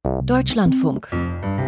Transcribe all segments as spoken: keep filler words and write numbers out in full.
Deutschlandfunk.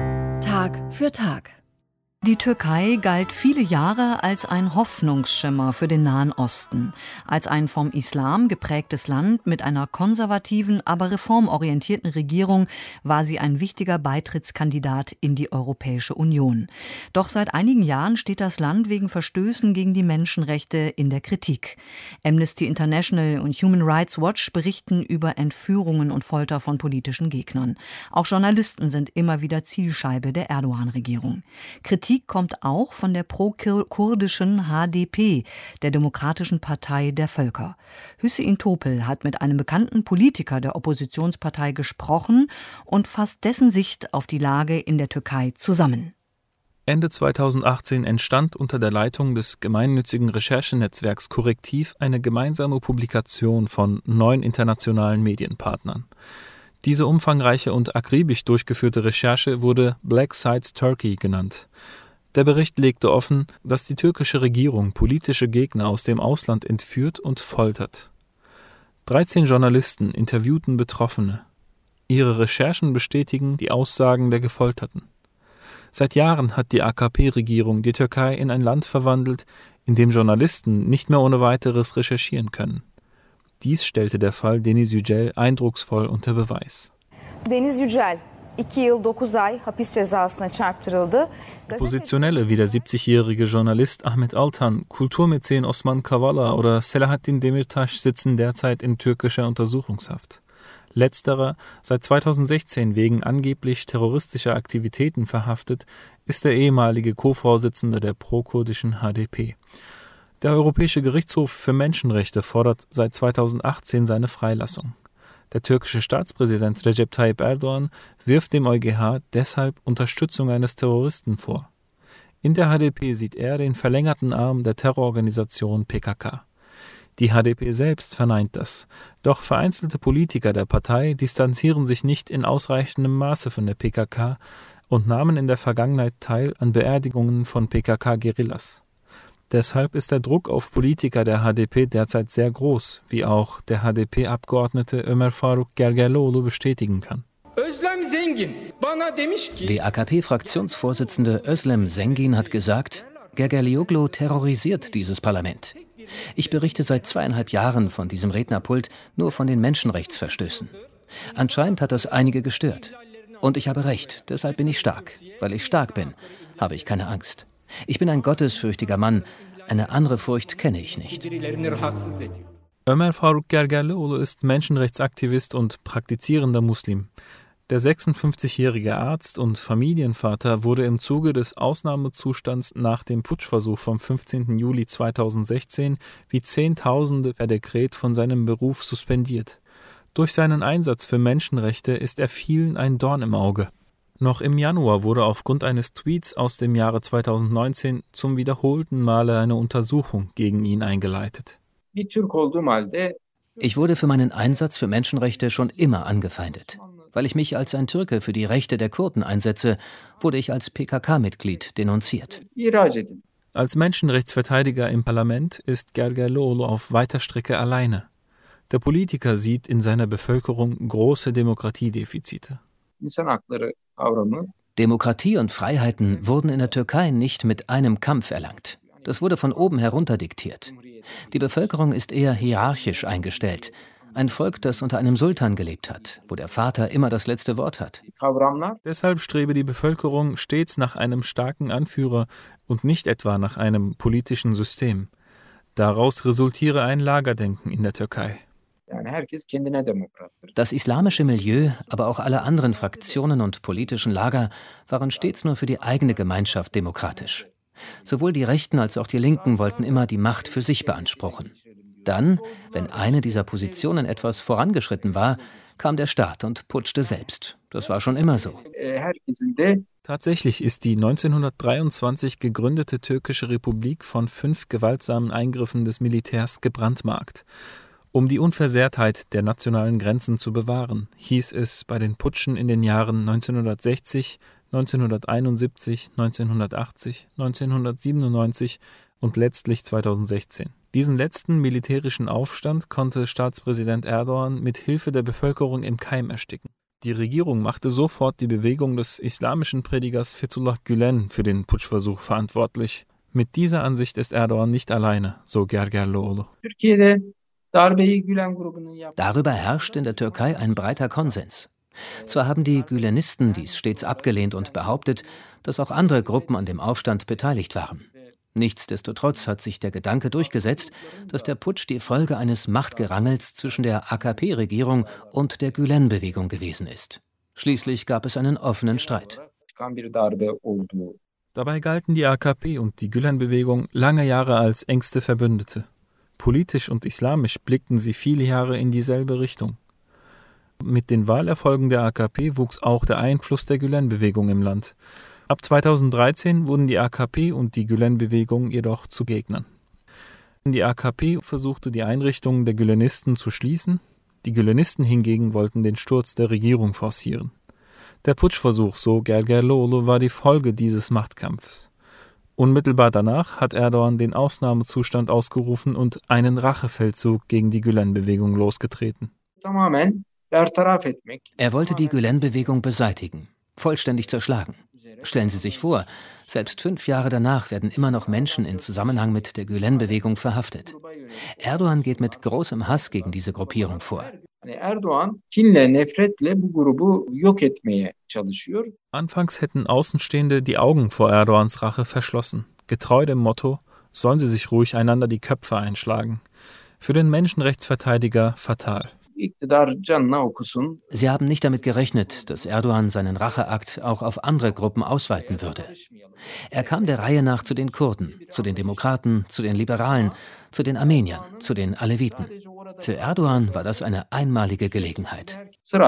Tag für Tag. Die Türkei galt viele Jahre als ein Hoffnungsschimmer für den Nahen Osten. Als ein vom Islam geprägtes Land mit einer konservativen, aber reformorientierten Regierung war sie ein wichtiger Beitrittskandidat in die Europäische Union. Doch seit einigen Jahren steht das Land wegen Verstößen gegen die Menschenrechte in der Kritik. Amnesty International und Human Rights Watch berichten über Entführungen und Folter von politischen Gegnern. Auch Journalisten sind immer wieder Zielscheibe der Erdogan-Regierung. Kritik kommt auch von der pro-kurdischen H D P, der Demokratischen Partei der Völker. Hüseyin Topel hat mit einem bekannten Politiker der Oppositionspartei gesprochen und fasst dessen Sicht auf die Lage in der Türkei zusammen. Ende zweitausendachtzehn entstand unter der Leitung des gemeinnützigen Recherchenetzwerks Korrektiv eine gemeinsame Publikation von neun internationalen Medienpartnern. Diese umfangreiche und akribisch durchgeführte Recherche wurde Black Sites Turkey genannt. Der Bericht legte offen, dass die türkische Regierung politische Gegner aus dem Ausland entführt und foltert. dreizehn Journalisten interviewten Betroffene. Ihre Recherchen bestätigen die Aussagen der Gefolterten. Seit Jahren hat die A K P-Regierung die Türkei in ein Land verwandelt, in dem Journalisten nicht mehr ohne weiteres recherchieren können. Dies stellte der Fall Deniz Yücel eindrucksvoll unter Beweis. Deniz Yücel, iki yıl dokuz ay hapis cezasına çarptırıldı. Oppositionelle wie der siebzigjährige Journalist Ahmet Altan, Kulturmäzen Osman Kavala oder Selahattin Demirtaş sitzen derzeit in türkischer Untersuchungshaft. Letzterer, seit zweitausendsechzehn wegen angeblich terroristischer Aktivitäten verhaftet, ist der ehemalige Co-Vorsitzende der pro-kurdischen H D P. Der Europäische Gerichtshof für Menschenrechte fordert seit zweitausendachtzehn seine Freilassung. Der türkische Staatspräsident Recep Tayyip Erdogan wirft dem EuGH deshalb Unterstützung eines Terroristen vor. In der H D P sieht er den verlängerten Arm der Terrororganisation P K K. Die H D P selbst verneint das, doch vereinzelte Politiker der Partei distanzieren sich nicht in ausreichendem Maße von der P K K und nahmen in der Vergangenheit teil an Beerdigungen von P K K-Guerillas. Deshalb ist der Druck auf Politiker der H D P derzeit sehr groß, wie auch der H D P-Abgeordnete Ömer Faruk Gergerlioğlu bestätigen kann. Die A K P-Fraktionsvorsitzende Özlem Zengin hat gesagt, Gergerlioğlu terrorisiert dieses Parlament. Ich berichte seit zweieinhalb Jahren von diesem Rednerpult nur von den Menschenrechtsverstößen. Anscheinend hat das einige gestört. Und ich habe recht, deshalb bin ich stark. Weil ich stark bin, habe ich keine Angst. Ich bin ein gottesfürchtiger Mann. Eine andere Furcht kenne ich nicht. Ömer Faruk Gergerlioğlu ist Menschenrechtsaktivist und praktizierender Muslim. Der sechsundfünfzigjährige Arzt und Familienvater wurde im Zuge des Ausnahmezustands nach dem Putschversuch vom fünfzehnten Juli zweitausendsechzehn wie Zehntausende per Dekret von seinem Beruf suspendiert. Durch seinen Einsatz für Menschenrechte ist er vielen ein Dorn im Auge. Noch im Januar wurde aufgrund eines Tweets aus dem Jahre zweitausendneunzehn zum wiederholten Male eine Untersuchung gegen ihn eingeleitet. Ich wurde für meinen Einsatz für Menschenrechte schon immer angefeindet. Weil ich mich als ein Türke für die Rechte der Kurden einsetze, wurde ich als P K K-Mitglied denunziert. Als Menschenrechtsverteidiger im Parlament ist Gergerlioğlu auf weiter Strecke alleine. Der Politiker sieht in seiner Bevölkerung große Demokratiedefizite. Demokratie und Freiheiten wurden in der Türkei nicht mit einem Kampf erlangt. Das wurde von oben herunter diktiert. Die Bevölkerung ist eher hierarchisch eingestellt. Ein Volk, das unter einem Sultan gelebt hat, wo der Vater immer das letzte Wort hat. Deshalb strebe die Bevölkerung stets nach einem starken Anführer und nicht etwa nach einem politischen System. Daraus resultiere ein Lagerdenken in der Türkei. Das islamische Milieu, aber auch alle anderen Fraktionen und politischen Lager waren stets nur für die eigene Gemeinschaft demokratisch. Sowohl die Rechten als auch die Linken wollten immer die Macht für sich beanspruchen. Dann, wenn eine dieser Positionen etwas vorangeschritten war, kam der Staat und putschte selbst. Das war schon immer so. Tatsächlich ist die neunzehnhundertdreiundzwanzig gegründete türkische Republik von fünf gewaltsamen Eingriffen des Militärs gebrandmarkt. Um die Unversehrtheit der nationalen Grenzen zu bewahren, hieß es bei den Putschen in den Jahren neunzehnhundertsechzig, neunzehnhunderteinundsiebzig, neunzehnhundertachtzig, neunzehnhundertsiebenundneunzig und letztlich zweitausendsechzehn. Diesen letzten militärischen Aufstand konnte Staatspräsident Erdogan mit Hilfe der Bevölkerung im Keim ersticken. Die Regierung machte sofort die Bewegung des islamischen Predigers Fethullah Gülen für den Putschversuch verantwortlich. Mit dieser Ansicht ist Erdoğan nicht alleine, so Gergerlioğlu. Darüber herrscht in der Türkei ein breiter Konsens. Zwar haben die Gülenisten dies stets abgelehnt und behauptet, dass auch andere Gruppen an dem Aufstand beteiligt waren. Nichtsdestotrotz hat sich der Gedanke durchgesetzt, dass der Putsch die Folge eines Machtgerangels zwischen der A K P-Regierung und der Gülen-Bewegung gewesen ist. Schließlich gab es einen offenen Streit. Dabei galten die A K P und die Gülen-Bewegung lange Jahre als engste Verbündete. Politisch und islamisch blickten sie viele Jahre in dieselbe Richtung. Mit den Wahlerfolgen der A K P wuchs auch der Einfluss der Gülen-Bewegung im Land. Ab zweitausenddreizehn wurden die A K P und die Gülen-Bewegung jedoch zu Gegnern. Die A K P versuchte, die Einrichtungen der Gülenisten zu schließen, die Gülenisten hingegen wollten den Sturz der Regierung forcieren. Der Putschversuch, so Gergerlioğlu, war die Folge dieses Machtkampfs. Unmittelbar danach hat Erdoğan den Ausnahmezustand ausgerufen und einen Rachefeldzug gegen die Gülen-Bewegung losgetreten. Er wollte die Gülen-Bewegung beseitigen, vollständig zerschlagen. Stellen Sie sich vor, selbst fünf Jahre danach werden immer noch Menschen in Zusammenhang mit der Gülen-Bewegung verhaftet. Erdoğan geht mit großem Hass gegen diese Gruppierung vor. Anfangs hätten Außenstehende die Augen vor Erdoğans Rache verschlossen, getreu dem Motto, sollen sie sich ruhig einander die Köpfe einschlagen. Für den Menschenrechtsverteidiger fatal. Sie haben nicht damit gerechnet, dass Erdoğan seinen Racheakt auch auf andere Gruppen ausweiten würde. Er kam der Reihe nach zu den Kurden, zu den Demokraten, zu den Liberalen, zu den Armeniern, zu den Aleviten. Für Erdoğan war das eine einmalige Gelegenheit.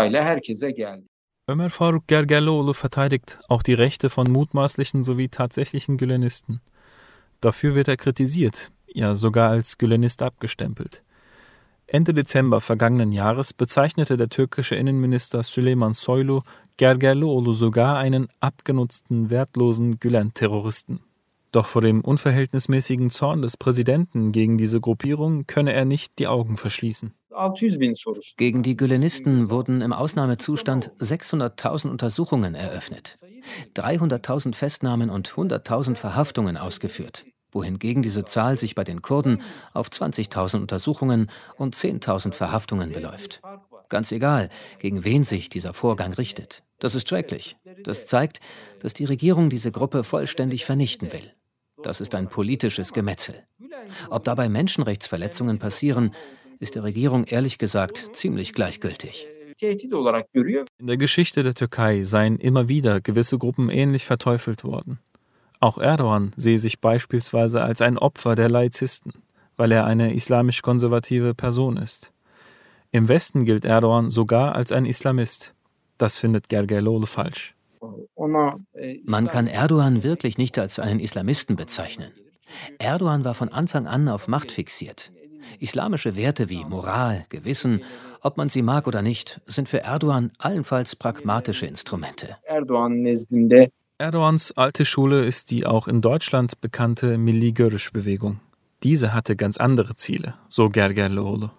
Ömer Faruk Gergerlioğlu verteidigt auch die Rechte von mutmaßlichen sowie tatsächlichen Gülenisten. Dafür wird er kritisiert, ja sogar als Gülenist abgestempelt. Ende Dezember vergangenen Jahres bezeichnete der türkische Innenminister Süleyman Soylu Gergerlioğlu sogar einen abgenutzten, wertlosen Gülen-Terroristen. Doch vor dem unverhältnismäßigen Zorn des Präsidenten gegen diese Gruppierung könne er nicht die Augen verschließen. Gegen die Gülenisten wurden im Ausnahmezustand sechshunderttausend Untersuchungen eröffnet, dreihunderttausend Festnahmen und hunderttausend Verhaftungen ausgeführt, wohingegen diese Zahl sich bei den Kurden auf zwanzigtausend Untersuchungen und zehntausend Verhaftungen beläuft. Ganz egal, gegen wen sich dieser Vorgang richtet. Das ist schrecklich. Das zeigt, dass die Regierung diese Gruppe vollständig vernichten will. Das ist ein politisches Gemetzel. Ob dabei Menschenrechtsverletzungen passieren, ist der Regierung ehrlich gesagt ziemlich gleichgültig. In der Geschichte der Türkei seien immer wieder gewisse Gruppen ähnlich verteufelt worden. Auch Erdoğan sehe sich beispielsweise als ein Opfer der Laizisten, weil er eine islamisch-konservative Person ist. Im Westen gilt Erdoğan sogar als ein Islamist. Das findet Gergerlioğlu falsch. Man kann Erdoğan wirklich nicht als einen Islamisten bezeichnen. Erdoğan war von Anfang an auf Macht fixiert. Islamische Werte wie Moral, Gewissen, ob man sie mag oder nicht, sind für Erdoğan allenfalls pragmatische Instrumente. Erdoğans alte Schule ist die auch in Deutschland bekannte Milli Görüş-Bewegung. Diese hatte ganz andere Ziele, so Gergerlioğlu.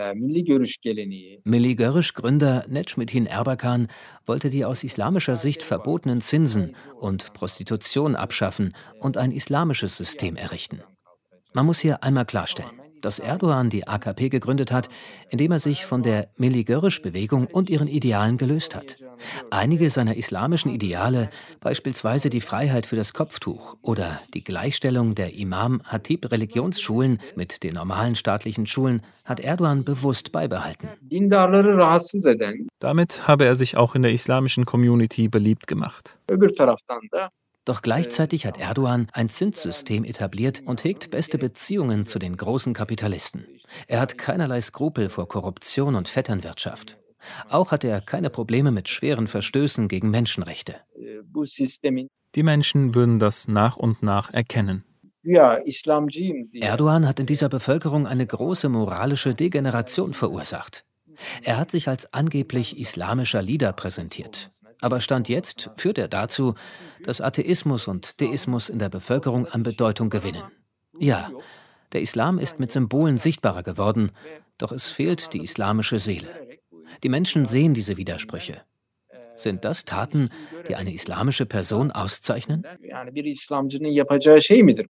Milli Görüş-Gründer Necmettin Erbakan wollte die aus islamischer Sicht verbotenen Zinsen und Prostitution abschaffen und ein islamisches System errichten. Man muss hier einmal klarstellen, dass Erdoğan die A K P gegründet hat, indem er sich von der Milli Görüş-Bewegung und ihren Idealen gelöst hat. Einige seiner islamischen Ideale, beispielsweise die Freiheit für das Kopftuch oder die Gleichstellung der Imam-Hatib-Religionsschulen mit den normalen staatlichen Schulen, hat Erdoğan bewusst beibehalten. Damit habe er sich auch in der islamischen Community beliebt gemacht. Doch gleichzeitig hat Erdoğan ein Zinssystem etabliert und hegt beste Beziehungen zu den großen Kapitalisten. Er hat keinerlei Skrupel vor Korruption und Vetternwirtschaft. Auch hat er keine Probleme mit schweren Verstößen gegen Menschenrechte. Die Menschen würden das nach und nach erkennen. Erdoğan hat in dieser Bevölkerung eine große moralische Degeneration verursacht. Er hat sich als angeblich islamischer Leader präsentiert. Aber Stand jetzt führt er dazu, dass Atheismus und Deismus in der Bevölkerung an Bedeutung gewinnen. Ja, der Islam ist mit Symbolen sichtbarer geworden, doch es fehlt die islamische Seele. Die Menschen sehen diese Widersprüche. Sind das Taten, die eine islamische Person auszeichnen? Yani bir İslamcının yapacağı şey midir?